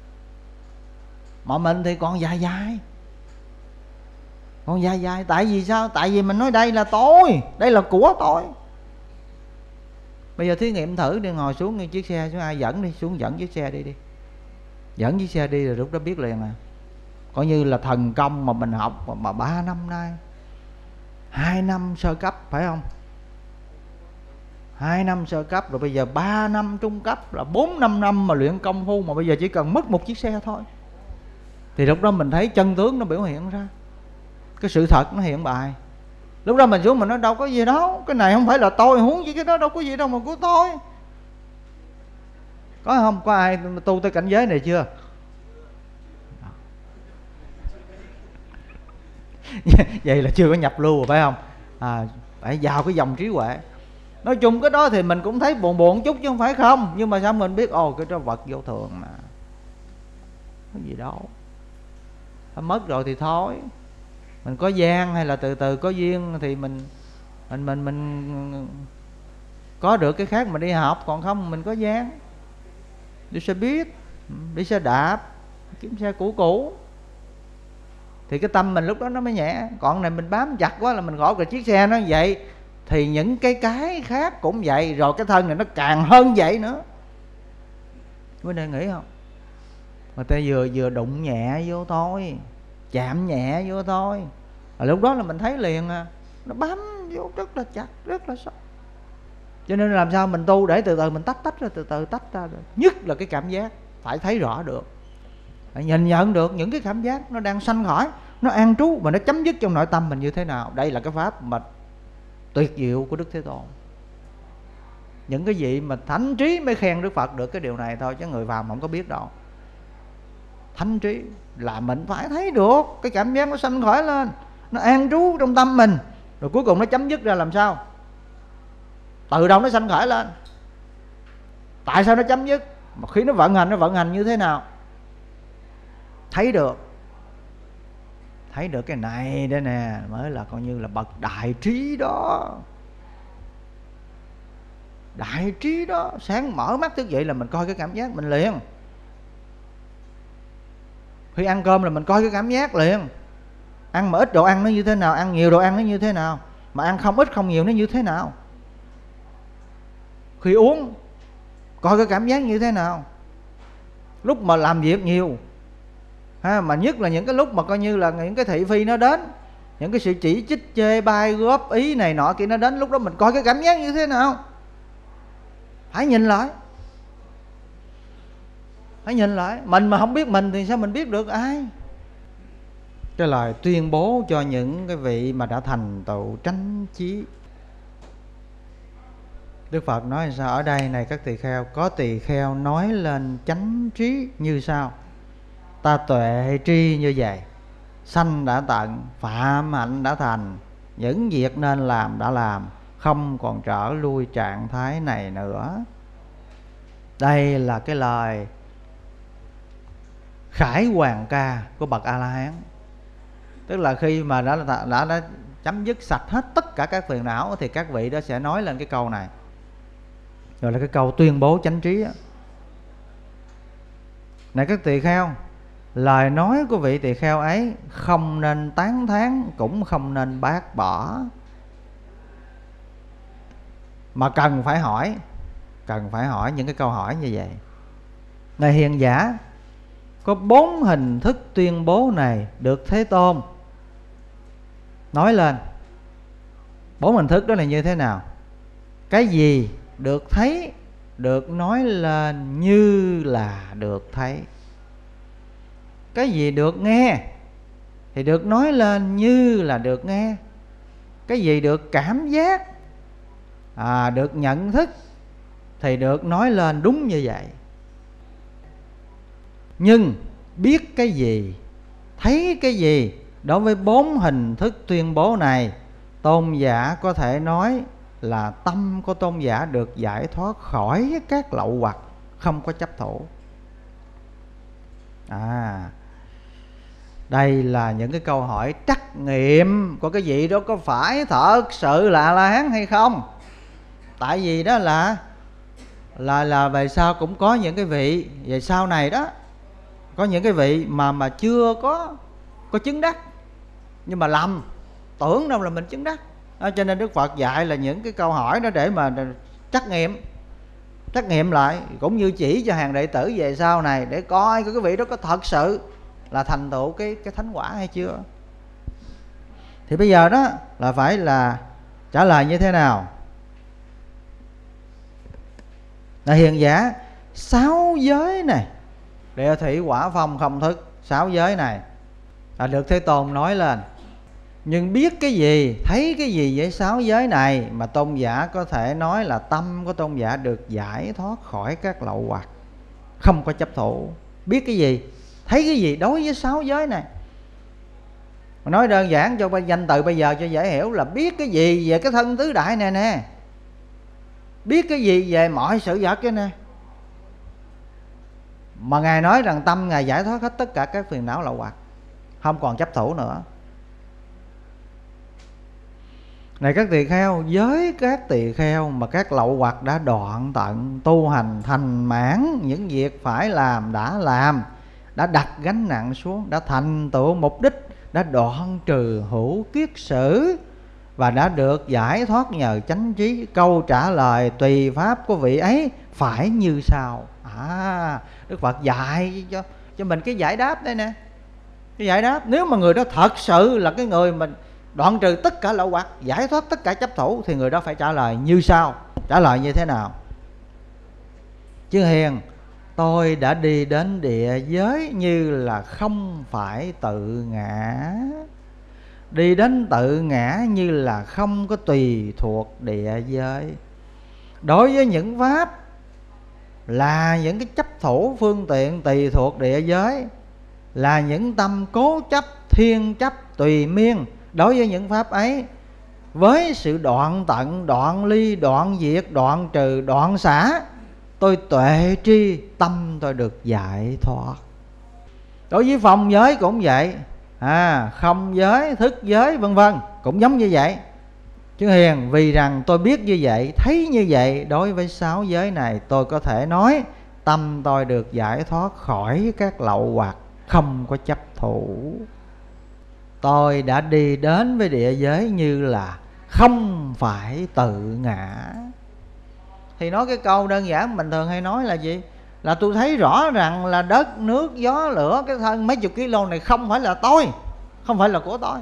Mà mình thì còn dài dài, còn dài dài. Tại vì sao? Tại vì mình nói đây là tôi, đây là của tôi. Bây giờ thí nghiệm thử đi, ngồi xuống ngay chiếc xe, xuống ai dẫn đi, xuống dẫn chiếc xe đi đi, dẫn chiếc xe đi rồi lúc đó biết liền à. Coi như là thần công mà mình học mà 3 năm nay, 2 năm sơ cấp phải không, 2 năm sơ cấp, rồi bây giờ 3 năm trung cấp, là 4-5 năm mà luyện công phu, mà bây giờ chỉ cần mất một chiếc xe thôi, thì lúc đó mình thấy chân tướng nó biểu hiện ra, cái sự thật nó hiện bày. Lúc đó mình xuống mình nói đâu có gì đâu, cái này không phải là tôi, huống gì cái đó đâu có gì đâu mà của tôi. Có không? Có ai tu tới cảnh giới này chưa? Vậy là chưa có nhập lưu rồi phải không? Phải vào cái dòng trí huệ. Nói chung cái đó thì mình cũng thấy buồn buồn chút chứ không phải không. Nhưng mà sao mình biết cái đó vật vô thường mà, có gì đâu. Mất rồi thì thôi. Mình có gian hay là từ từ có duyên thì mình có được cái khác mà đi học. Còn không mình có gian, đi xe buýt, đi xe đạp, kiếm xe cũ thì cái tâm mình lúc đó nó mới nhẹ. Còn này mình bám chặt quá là mình khổ. Rồi chiếc xe nó vậy thì những cái khác cũng vậy, rồi cái thân này nó càng hơn vậy nữa. Bữa nay nghĩ không, người ta vừa đụng nhẹ vô thôi, chạm nhẹ vô thôi, lúc đó là mình thấy liền à, nó bám vô rất là chặt, rất là sâu. Cho nên làm sao mình tu để từ từ mình tách ra, từ từ tách ra được. Nhất là cái cảm giác phải thấy rõ được, phải nhìn nhận được những cái cảm giác nó đang sanh khởi, nó an trú và nó chấm dứt trong nội tâm mình như thế nào. Đây là cái pháp mà tuyệt diệu của Đức Thế Tôn. Những cái gì mà thánh trí mới khen Đức Phật được cái điều này thôi, chứ người phàm không có biết đâu. Thánh trí là mình phải thấy được cái cảm giác nó sanh khởi lên, nó an trú trong tâm mình, rồi cuối cùng nó chấm dứt ra làm sao, từ đâu nó sanh khởi lên, tại sao nó chấm dứt, mà khi nó vận hành như thế nào. Thấy được cái này đây nè, mới là coi như là bậc đại trí đó. Đại trí đó, sáng mở mắt thức dậy là mình coi cái cảm giác mình liền. Khi ăn cơm là mình coi cái cảm giác liền. Ăn mà ít đồ ăn nó như thế nào, ăn nhiều đồ ăn nó như thế nào, mà ăn không ít không nhiều nó như thế nào. Khi uống coi cái cảm giác như thế nào. Lúc mà làm việc nhiều mà nhất là những cái lúc mà coi như là những cái thị phi nó đến, những cái sự chỉ trích chê bai góp ý này nọ kia nó đến, lúc đó mình coi cái cảm giác như thế nào, phải nhìn lại. Phải nhìn lại. Mình mà không biết mình thì sao mình biết được ai? Cái lời tuyên bố cho những cái vị mà đã thành tựu chánh trí. Đức Phật nói sao ở đây này các tỳ kheo? Có tỳ kheo nói lên chánh trí như sau: ta tuệ tri như vậy, sanh đã tận, phạm hạnh đã thành, những việc nên làm đã làm, không còn trở lui trạng thái này nữa. Đây là cái lời khải hoàn ca của bậc A La Hán. Tức là khi mà đã chấm dứt sạch hết tất cả các phiền não thì các vị đó sẽ nói lên cái câu này, rồi là cái câu tuyên bố chánh trí đó. Này các tỳ kheo, lời nói của vị tỳ kheo ấy không nên tán thán, cũng không nên bác bỏ, mà cần phải hỏi. Cần phải hỏi những cái câu hỏi như vậy. Này hiền giả, có 4 hình thức tuyên bố này được Thế Tôn nói lên. 4 hình thức đó là như thế nào? Cái gì được thấy được nói lên như là được thấy. Cái gì được nghe thì được nói lên như là được nghe. Cái gì được cảm giác, được nhận thức thì được nói lên đúng như vậy. Nhưng biết cái gì, thấy cái gì, đối với 4 hình thức tuyên bố này, tôn giả có thể nói là tâm của tôn giả được giải thoát khỏi các lậu hoặc, không có chấp thủ. Đây là những cái câu hỏi trắc nghiệm của cái vị đó có phải thật sự là A-la-hán hay không. Tại vì đó là về sau cũng có những cái vị về sau này đó, có những cái vị mà chưa có chứng đắc, nhưng mà lầm tưởng đâu là mình chứng đắc. Cho nên Đức Phật dạy là những cái câu hỏi đó để mà trắc nghiệm lại, cũng như chỉ cho hàng đệ tử về sau này để coi cái vị đó có thật sự là thành tựu cái thánh quả hay chưa. Thì bây giờ đó là phải là trả lời như thế nào? Là hiền giả, 6 giới này, địa thủy hỏa phong không thức, 6 giới này là được Thế Tôn nói lên. Nhưng biết cái gì, thấy cái gì với 6 giới này mà tôn giả có thể nói là tâm của tôn giả được giải thoát khỏi các lậu hoặc, không có chấp thủ. Biết cái gì, thấy cái gì đối với 6 giới này. Nói đơn giản cho danh từ bây giờ cho dễ hiểu là biết cái gì về cái thân tứ đại này nè, biết cái gì về mọi sự vật cái nè. Mà Ngài nói rằng tâm Ngài giải thoát hết tất cả các phiền não lậu hoặc, không còn chấp thủ nữa. Này các tỳ kheo, với các tỳ kheo mà các lậu hoặc đã đoạn tận, tu hành thành mãn, những việc phải làm đã làm, đã đặt gánh nặng xuống, đã thành tựu mục đích, đã đoạn trừ hữu kiết sử và đã được giải thoát nhờ chánh trí. Câu trả lời tùy pháp của vị ấy phải như sau. Đức Phật dạy cho mình cái giải đáp đây nè. Cái giải đáp, nếu mà người đó thật sự là cái người mình đoạn trừ tất cả lậu hoặc, giải thoát tất cả chấp thủ, thì người đó phải trả lời như sau. Trả lời như thế nào? Chư hiền, tôi đã đi đến địa giới như là không phải tự ngã, đi đến tự ngã như là không có tùy thuộc địa giới. Đối với những pháp là những cái chấp thủ phương tiện tùy thuộc địa giới, là những tâm cố chấp, thiên chấp, tùy miên, đối với những pháp ấy, với sự đoạn tận, đoạn ly, đoạn diệt, đoạn trừ, đoạn xả, tôi tuệ tri, tâm tôi được giải thoát. Đối với phong giới cũng vậy, không giới, thức giới vân vân cũng giống như vậy. Chứ hiền, vì rằng tôi biết như vậy, thấy như vậy, đối với 6 giới này tôi có thể nói tâm tôi được giải thoát khỏi các lậu hoặc, không có chấp thủ. Tôi đã đi đến với địa giới như là không phải tự ngã. Thì nói cái câu đơn giản mình thường hay nói là gì? Là tôi thấy rõ rằng là đất, nước, gió, lửa, cái thân mấy chục kg này không phải là tôi, không phải là của tôi.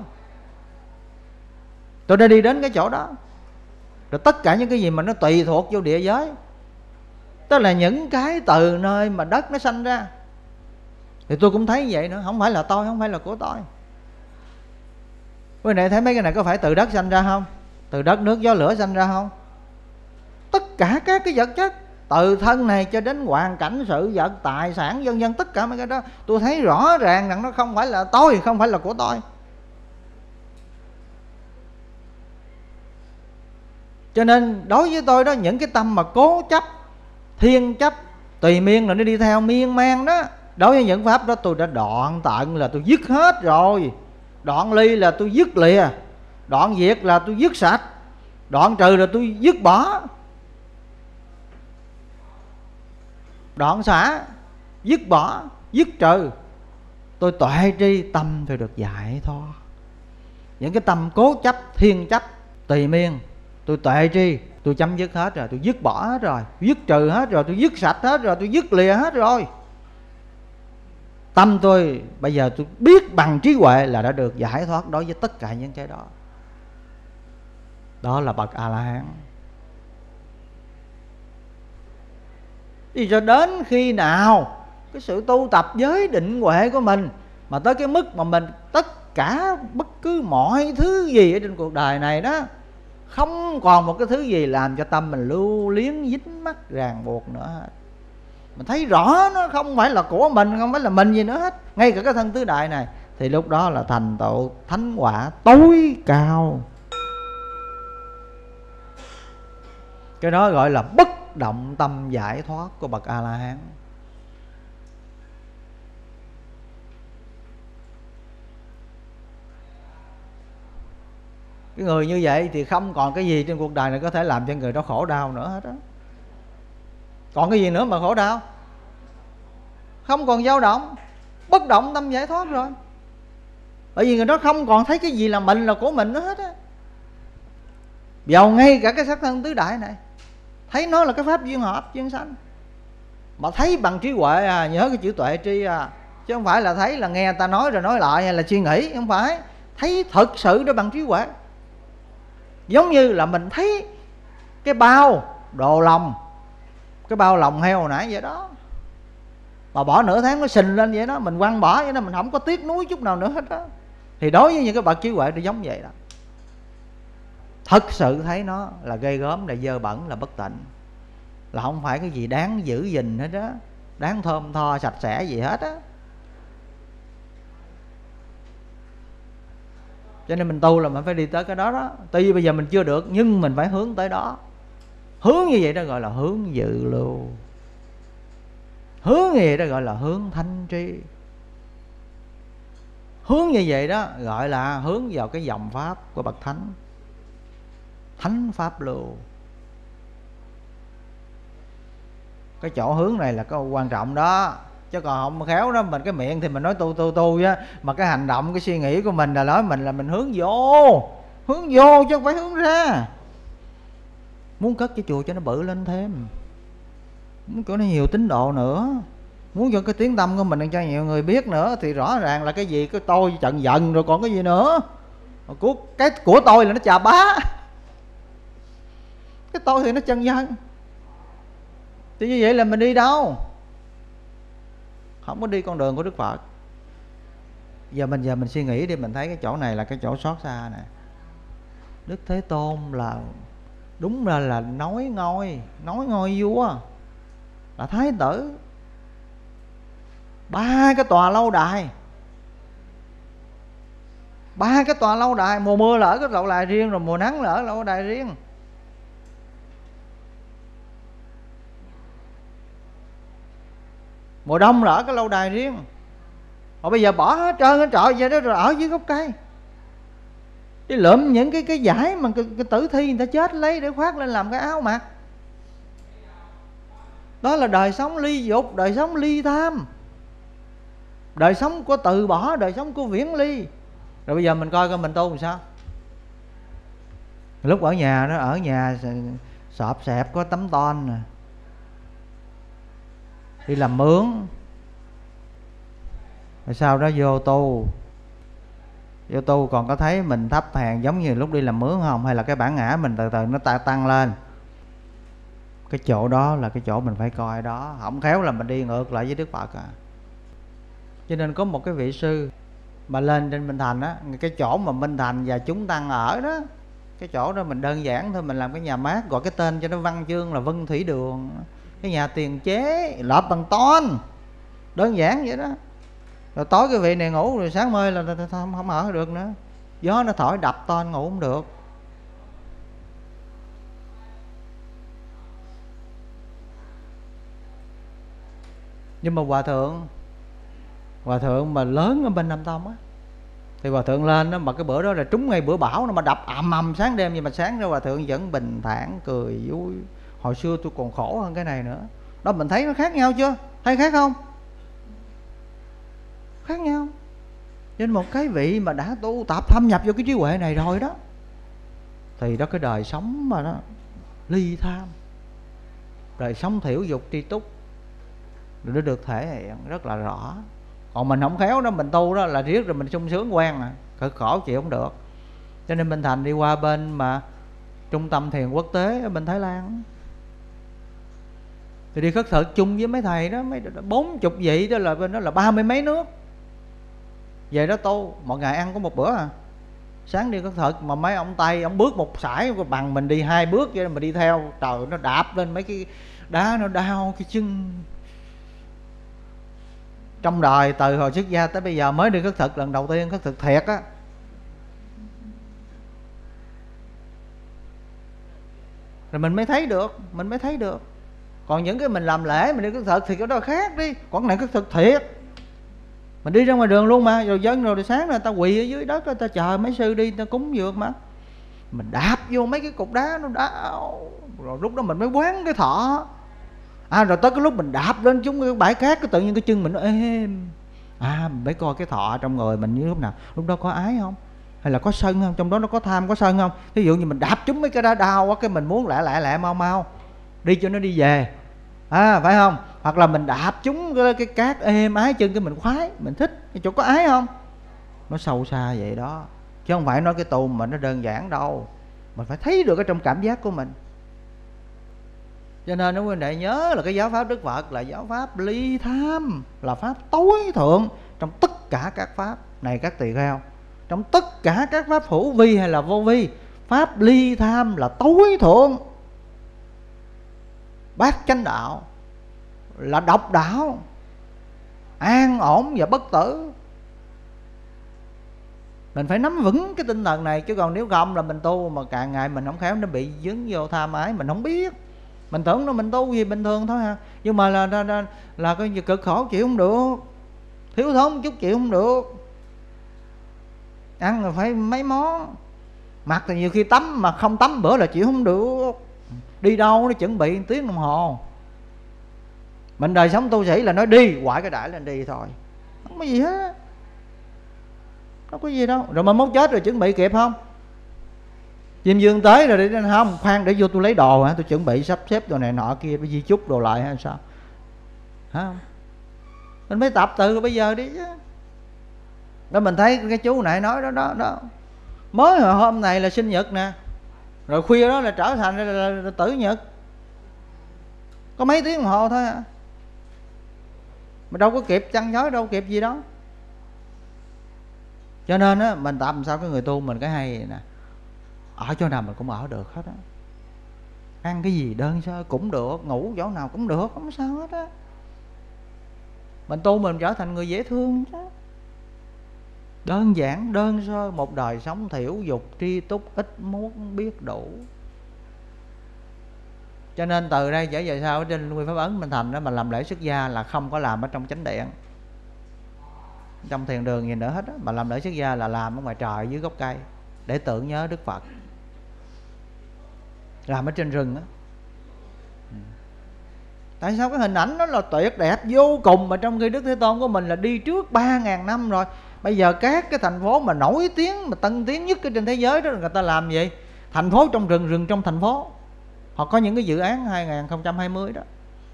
Tôi đã đi đến cái chỗ đó. Rồi tất cả những cái gì mà nó tùy thuộc vô địa giới Tức là những cái từ nơi mà đất nó sanh ra. Thì tôi cũng thấy vậy nữa, không phải là tôi, không phải là của tôi. Quý vị thấy mấy cái này có phải từ đất sanh ra không? Từ đất, nước, gió, lửa sanh ra không? Tất cả các cái vật chất, từ thân này cho đến hoàn cảnh, sự vật, tài sản, vân vân, tất cả mấy cái đó tôi thấy rõ ràng rằng nó không phải là tôi, không phải là của tôi. Cho nên đối với tôi đó, những cái tâm mà cố chấp, thiên chấp, tùy miên là nó đi theo miên man đó, đối với những pháp đó tôi đã đoạn tận, là tôi dứt hết rồi. Đoạn ly là tôi dứt lìa, đoạn diệt là tôi dứt sạch, đoạn trừ là tôi dứt bỏ, đoạn xả, dứt bỏ, dứt trừ. Tôi tuệ tri, tâm tôi được giải thoát. Những cái tâm cố chấp, thiên chấp, tùy miên, tôi tuệ tri, tôi chấm dứt hết rồi, tôi dứt bỏ hết rồi, dứt trừ hết rồi, tôi dứt sạch hết rồi, tôi dứt lìa hết rồi. Tâm tôi bây giờ tôi biết bằng trí huệ là đã được giải thoát đối với tất cả những cái đó. Đó là bậc A-la-hán. Thì cho đến khi nào cái sự tu tập giới định huệ của mình mà tới cái mức mà mình tất cả bất cứ mọi thứ gì ở trên cuộc đời này đó, không còn một cái thứ gì làm cho tâm mình lưu luyến dính mắc ràng buộc nữa hết. Mình thấy rõ nó không phải là của mình, không phải là mình gì nữa hết, ngay cả cái thân tứ đại này, thì lúc đó là thành tựu thánh quả tối cao. Cái đó gọi là bất động tâm giải thoát của bậc A-la-hán. Cái người như vậy thì không còn cái gì trên cuộc đời này có thể làm cho người đó khổ đau nữa hết đó. Còn cái gì nữa mà khổ đau? Không còn dao động, bất động tâm giải thoát rồi. Bởi vì người đó không còn thấy cái gì là mình, là của mình nữa hết á. Dầu ngay cả cái sắc thân tứ đại này, thấy nó là cái pháp duyên hợp, duyên sanh, mà thấy bằng trí huệ à, nhớ cái chữ tuệ tri à, chứ không phải là thấy là nghe ta nói rồi nói lại hay là suy nghĩ, không phải. Thấy thật sự đó bằng trí huệ. Giống như là mình thấy cái bao đồ lòng, cái bao lòng heo hồi nãy vậy đó, mà bỏ nửa tháng nó sình lên vậy đó, mình quăng bỏ vậy đó, mình không có tiếc nuối chút nào nữa hết đó. Thì đối với những cái bậc trí huệ nó giống vậy đó. Thật sự thấy nó là ghê gớm, là dơ bẩn, là bất tịnh, là không phải cái gì đáng giữ gìn hết đó, đáng thơm tho sạch sẽ gì hết á. Cho nên mình tu là mình phải đi tới cái đó đó. Tuy bây giờ mình chưa được, nhưng mình phải hướng tới đó. Hướng như vậy đó gọi là hướng dự lưu. Hướng như vậy đó gọi là hướng thanh tri. Hướng như vậy đó gọi là hướng vào cái dòng pháp của bậc thánh, thánh pháp lưu. Cái chỗ hướng này là cái quan trọng đó. Chứ còn không khéo đó, mình cái miệng thì mình nói tu á, mà cái hành động, cái suy nghĩ của mình là nói mình là mình hướng vô. Hướng vô chứ không phải hướng ra. Muốn cất cái chùa cho nó bự lên thêm, muốn cho nó nhiều tín đồ nữa, muốn cho cái tiếng tâm của mình cho nhiều người biết nữa, thì rõ ràng là cái gì cái tôi chận giận rồi còn cái gì nữa. Cái của tôi là nó chà bá, cái tôi thì nó chân dân. Thì như vậy là mình đi đâu? Không có đi con đường của Đức Phật. Giờ mình suy nghĩ đi, mình thấy cái chỗ này là cái chỗ xót xa nè. Đức Thế Tôn là đúng ra là nói ngôi vua, là thái tử. 3 cái tòa lâu đài, 3 cái tòa lâu đài. Mùa mưa là ở cái lâu đài riêng, rồi mùa nắng là ở lâu đài riêng. Mùa đông là ở cái lâu đài riêng. Mà bây giờ bỏ hết trơn hết trọi vậy đó, rồi ở dưới gốc cây, đi lượm những cái giải mà cái tử thi người ta chết lấy để khoác lên làm cái áo mặc. Đó là đời sống ly dục, đời sống ly tham, đời sống của từ bỏ, đời sống của viễn ly. Rồi bây giờ mình coi coi mình tu làm sao. Lúc ở nhà đó, ở nhà sọp xẹp có tấm ton nè, đi làm mướn, rồi sau đó vô tu còn có thấy mình thấp hèn giống như lúc đi làm mướn không? Hay là cái bản ngã mình từ từ nó tăng lên? Cái chỗ đó là cái chỗ mình phải coi đó, không khéo là mình đi ngược lại với Đức Phật à. Cho nên có một cái vị sư mà lên trên Minh Thành á, cái chỗ mà Minh Thành và chúng tăng ở đó, cái chỗ đó mình đơn giản thôi, mình làm cái nhà mát, gọi cái tên cho nó văn chương là Vân Thủy Đường, cái nhà tiền chế lợp bằng ton, đơn giản vậy đó. Rồi tối cái vị này ngủ, rồi sáng mai là không ở được nữa, gió nó thổi đập ton ngủ không được. Nhưng mà hòa thượng mà lớn ở bên Nam Tông á, thì hòa thượng lên đó, mà cái bữa đó là trúng ngay bữa bão, nó mà đập ầm ầm sáng đêm, nhưng mà sáng ra hòa thượng vẫn bình thản cười vui. Hồi xưa tôi còn khổ hơn cái này nữa đó. Mình thấy nó khác nhau chưa? Thấy khác không? Khác nhau. Nên một cái vị mà đã tu tập thâm nhập vô cái trí huệ này rồi đó, thì đó cái đời sống mà nó ly tham, đời sống thiểu dục tri túc, nó được thể hiện rất là rõ. Còn mình không khéo đó, mình tu đó là riết rồi mình sung sướng quen à, cực khổ chịu không được. Cho nên Minh Thành đi qua bên mà trung tâm thiền quốc tế ở bên Thái Lan, thì đi khất thực chung với mấy thầy đó, mấy 40 vị đó, là bên đó là 30 mấy nước về đó tu, mỗi ngày ăn có một bữa à. Sáng đi khất thực mà mấy ông Tây, ông bước một sải bằng mình đi 2 bước vậy mà đi theo, trời nó đạp lên mấy cái đá nó đau cái chân. Trong đời từ hồi xuất gia tới bây giờ mới đi khất thực lần đầu tiên, khất thực thiệt á, rồi mình mới thấy được. Còn những cái mình làm lễ mình đi khất thực thì cái đó khác đi, còn cái này khất thực thiệt. Mình đi ra ngoài đường luôn mà, rồi dân rồi sáng rồi ta quỳ ở dưới đất, ta chờ mấy sư đi ta cúng dược mà, mình đạp vô mấy cái cục đá nó đau, rồi lúc đó mình mới quán cái thọ. Rồi tới cái lúc mình đạp lên chúng cái bãi cát, cái tự nhiên cái chân mình nó êm. Mình phải coi cái thọ trong người mình như lúc nào, lúc đó có ái không, hay là có sân không, trong đó nó có tham có sân không. Ví dụ như mình đạp chúng mấy cái đá đau quá, cái mình muốn lẹ mau đi cho nó đi về, phải không? Hoặc là mình đạp chúng cái cát êm ái chân, cái mình khoái, mình thích. Cái chỗ có ái không? Nó sâu xa vậy đó, chứ không phải nói cái tu mà nó đơn giản đâu. Mình phải thấy được ở trong cảm giác của mình. Cho nên quý huynh đệ nhớ là cái giáo pháp Đức Phật là giáo pháp ly tham, là pháp tối thượng trong tất cả các pháp này các tỳ kheo. Trong tất cả các pháp hữu vi hay là vô vi, pháp ly tham là tối thượng. Bát chánh đạo là độc đạo, an ổn và bất tử. Mình phải nắm vững cái tinh thần này, chứ còn nếu không là mình tu mà càng ngày mình không khéo nó bị dướng vô tham ái, mình không biết. Mình tưởng nó mình tu gì bình thường thôi ha, nhưng mà là cái gì cực khổ chịu không được, thiếu thốn chút chịu không được. Ăn rồi phải mấy món, mặc thì nhiều khi tắm mà không tắm bữa là chịu không được. Đi đâu nó chuẩn bị 1 tiếng đồng hồ. Mình đời sống tu sĩ là nói đi, quải cái đại lên đi thôi, không có gì hết, không có gì đâu. Rồi mà mốt chết rồi chuẩn bị kịp không? Chim dương tới rồi đi, không khoan để vô tôi lấy đồ hả, tôi chuẩn bị sắp xếp đồ này nọ kia, phải di chúc đồ lại hay sao hả? Mình phải tập từ bây giờ đi chứ. Đó, mình thấy cái chú này nói đó mới hồi hôm này là sinh nhật nè, rồi khuya đó là trở thành là tử nhật, có mấy tiếng đồng hồ thôi à, mà đâu có kịp chăn nhói, đâu kịp gì đó. Cho nên á, mình tập làm sao cái người tu mình cái hay vậy nè, ở chỗ nào mình cũng ở được hết á, ăn cái gì đơn sơ cũng được, ngủ chỗ nào cũng được, không sao hết á. Mình tu mình trở thành người dễ thương chứ. Đơn giản đơn sơ, một đời sống thiểu dục tri túc, ít muốn biết đủ. Cho nên từ đây trở về sau trên Nguyên Pháp Ấn Minh Thành đó, mà làm lễ xuất gia là không có làm ở trong chánh điện, trong thiền đường gì nữa hết á. Mà làm lễ xuất gia là làm ở ngoài trời dưới gốc cây để tưởng nhớ Đức Phật, làm ở trên rừng á. Tại sao cái hình ảnh đó là tuyệt đẹp vô cùng, mà trong khi Đức Thế Tôn của mình là đi trước 3.000 năm rồi. Bây giờ các cái thành phố mà nổi tiếng, mà tân tiến nhất ở trên thế giới đó, người ta làm gì? Thành phố trong rừng, rừng trong thành phố. Họ có những cái dự án 2020 đó.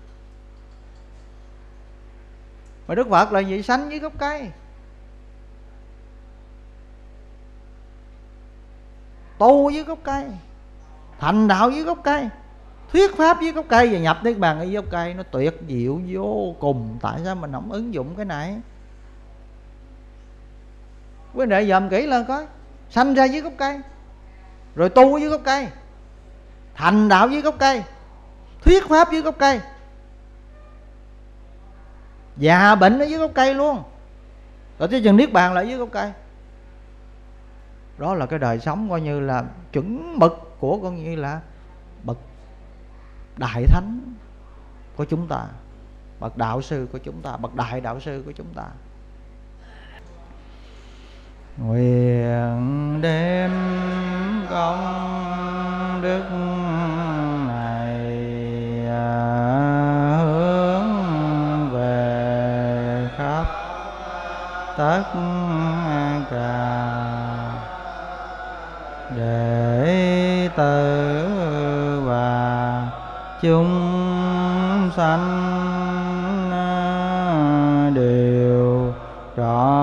Mà Đức Phật là gì? Sanh dưới gốc cây, tu dưới gốc cây, thành đạo dưới gốc cây. thuyết pháp với gốc cây và nhập niết bàn ở gốc cây. Nó tuyệt diệu vô cùng. Tại sao mình không ứng dụng cái này? Quý đệ dòm kỹ lên coi. Sanh ra dưới gốc cây, rồi tu dưới gốc cây, thành đạo dưới gốc cây, thuyết pháp dưới gốc cây, già bệnh ở dưới gốc cây luôn, rồi tới chừng niết bàn lại dưới gốc cây. Đó là cái đời sống coi như là chuẩn mực của coi như là bậc đại thánh của chúng ta, bậc đạo sư của chúng ta, bậc đại đạo sư của chúng ta. Nguyện đem công đức này hướng về khắp tất cả đệ tử và chúng sanh đều trọn